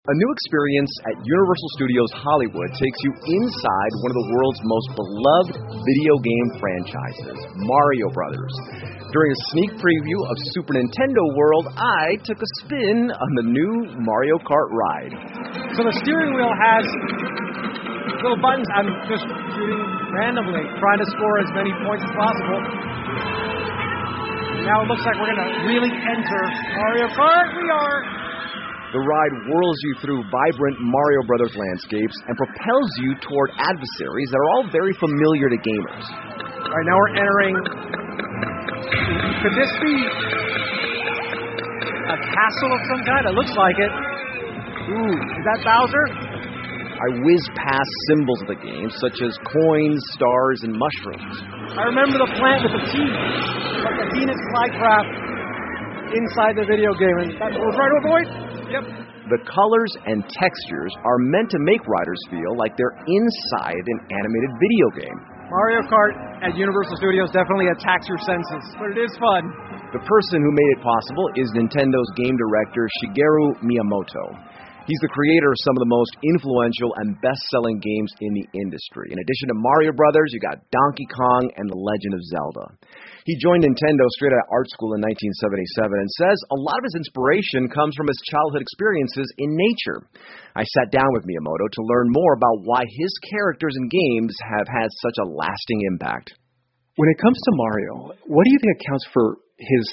A new experience at Universal Studios Hollywood takes you inside one of the world's most beloved video game franchises, Mario Brothers. During a sneak preview of Super Nintendo World, I took a spin on the new Mario Kart ride. So the steering wheel has little buttons. I'm just shooting randomly, trying to score as many points as possible. Now it looks like we're going to really enter Mario Kart. We are. The ride whirls you through vibrant Mario Brothers landscapes and propels you toward adversaries that are all very familiar to gamers. All right, now we're entering. Could this be a castle of some kind? It looks like it. Ooh, is that Bowser? I whiz past symbols of the game, such as coins, stars, and mushrooms. I remember the plant with the teeth, like a Venus flytrap inside the video game. And that's what we're trying to avoid? Yep. The colors and textures are meant to make riders feel like they're inside an animated video game. Mario Kart at Universal Studios definitely attacks your senses, but it is fun. The person who made it possible is Nintendo's game director Shigeru Miyamoto. He's the creator of some of the most influential and best-selling games in the industry. In addition to Mario Brothers, you got Donkey Kong and The Legend of Zelda. He joined Nintendo straight out of art school in 1977 and says a lot of his inspiration comes from his childhood experiences in nature. I sat down with Miyamoto to learn more about why his characters and games have had such a lasting impact. When it comes to Mario, what do you think accounts for his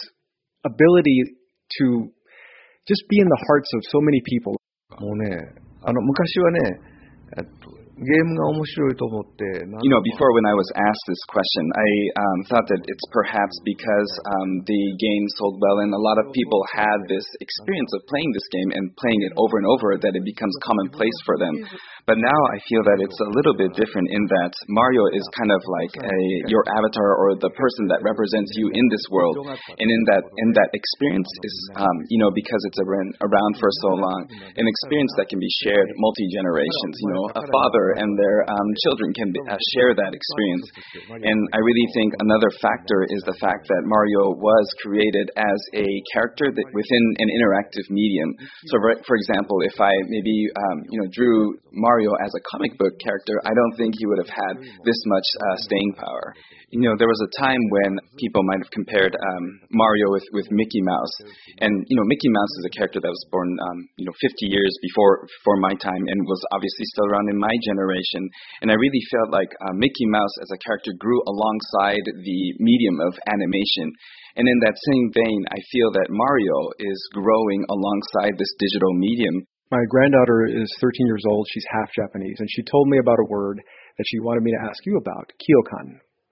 ability to just be in the hearts of so many people? もうね、昔はね、ゲームが面白いと思って。 Before when I was asked this question, I thought that it's perhaps because the game sold well and a lot of people had this experience of playing this game and playing it over and over that it becomes commonplace for them. But now I feel that it's a little bit different in that Mario is kind of like your avatar or the person that represents you in this world. And in that experience is, because it's around for so long, an experience that can be shared multi-generations. A father and their children can share that experience. And I really think another factor is the fact that Mario was created as a character that within an interactive medium. So, for example, if I maybe drew Mario as a comic book character, I don't think he would have had this much staying power. There was a time when people might have compared Mario with Mickey Mouse. And, Mickey Mouse is a character that was born, 50 years before my time and was obviously still around in my generation. And I really felt like Mickey Mouse as a character grew alongside the medium of animation. And in that same vein, I feel that Mario is growing alongside this digital medium. My granddaughter is 13 years old. She's half Japanese. And she told me about a word that she wanted me to ask you about, kyokan.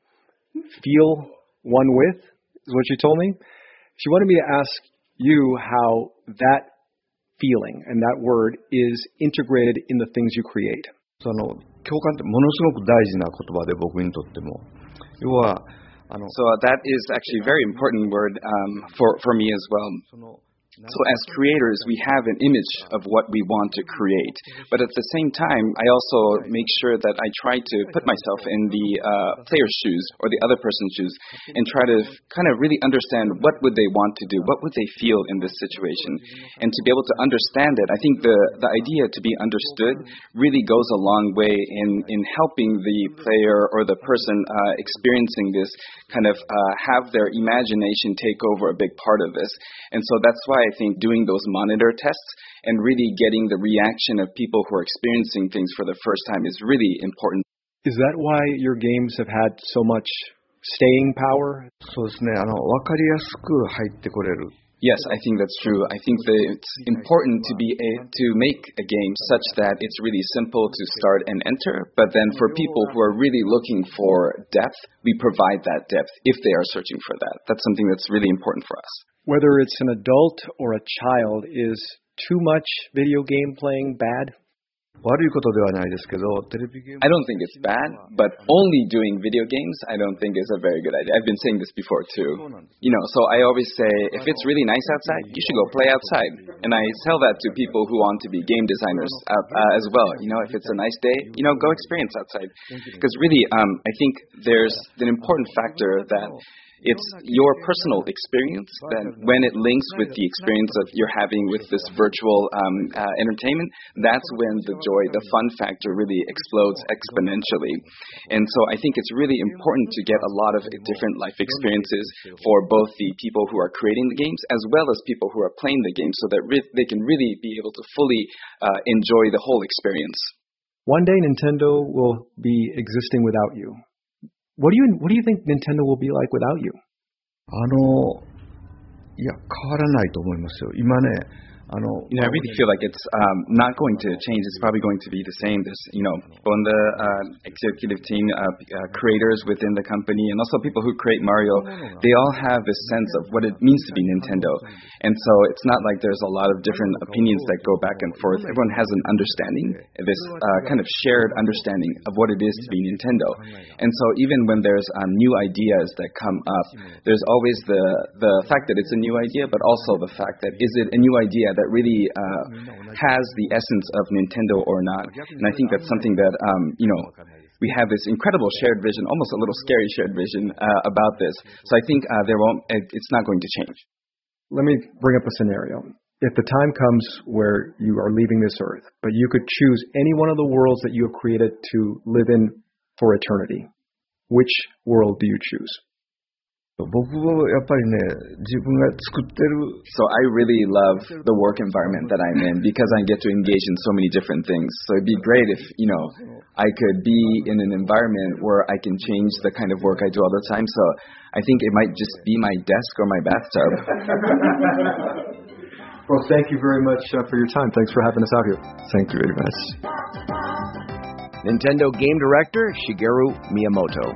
Feel one with is what she told me. She wanted me to ask you how that feeling and that word is integrated in the things you create. 共感ってものすごく大事な言葉で僕にとっても。要は、 So that is actually a very important word for me as well. So as creators, we have an image of what we want to create. But at the same time, I also make sure that I try to put myself in the player's shoes or the other person's shoes and try to kind of really understand what would they want to do, what would they feel in this situation. And to be able to understand it, I think the idea to be understood really goes a long way in helping the player or the person experiencing this kind of have their imagination take over a big part of this. And so that's why I think doing those monitor tests and really getting the reaction of people who are experiencing things for the first time is really important. Is that why your games have had so much staying power? そうですね。わかりやすく入ってこれる。 Yes, I think that's true. I think that it's important to make a game such that it's really simple to start and enter, but then for people who are really looking for depth, we provide that depth if they are searching for that. That's something that's really important for us. Whether it's an adult or a child, is too much video game playing bad? 悪いことではないですけど、テレビゲーム I don't think it's bad, but only doing video games I don't think is a very good idea. I've been saying this before too. So I always say, if it's really nice outside, you should go play outside. And I tell that to people who want to be game designers as well. If it's a nice day, go experience outside. Because really, I think there's an important factor that It's your personal experience that when it links with the experience of you're having with this virtual entertainment, that's when the joy, the fun factor really explodes exponentially. And so I think it's really important to get a lot of different life experiences for both the people who are creating the games as well as people who are playing the game, so that they can really be able to fully enjoy the whole experience. One day Nintendo will be existing without you. What do you think Nintendo will be like without you? いや、変わらないと思いますよ。今ね、 I really feel like it's not going to change. It's probably going to be the same. There's, people in the executive team, creators within the company, and also people who create Mario, they all have this sense of what it means to be Nintendo. And so it's not like there's a lot of different opinions that go back and forth. Everyone has an understanding, this kind of shared understanding of what it is to be Nintendo. And so even when there's new ideas that come up, there's always the fact that it's a new idea, but also the fact that is it a new idea that really has the essence of Nintendo or not. And I think that's something that, we have this incredible shared vision, almost a little scary shared vision about this. So I think it's not going to change. Let me bring up a scenario. If the time comes where you are leaving this earth, but you could choose any one of the worlds that you have created to live in for eternity, which world do you choose? 僕はやっぱりね、自分が作ってる So I really love the work environment that I'm in because I get to engage in so many different things. So it'd be great if, I could be in an environment where I can change the kind of work I do all the time. So I think it might just be my desk or my bathtub. Well, thank you very much for your time. Thanks for having us out here. Thank you very much. Nintendo Game Director Shigeru Miyamoto.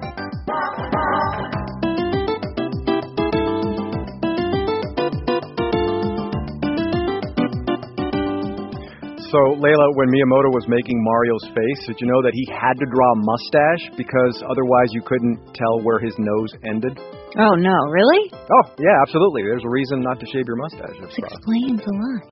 So, Layla, when Miyamoto was making Mario's face, did you know that he had to draw a mustache because otherwise you couldn't tell where his nose ended? Oh, no, really? Oh, yeah, absolutely. There's a reason not to shave your mustache. This explains a lot.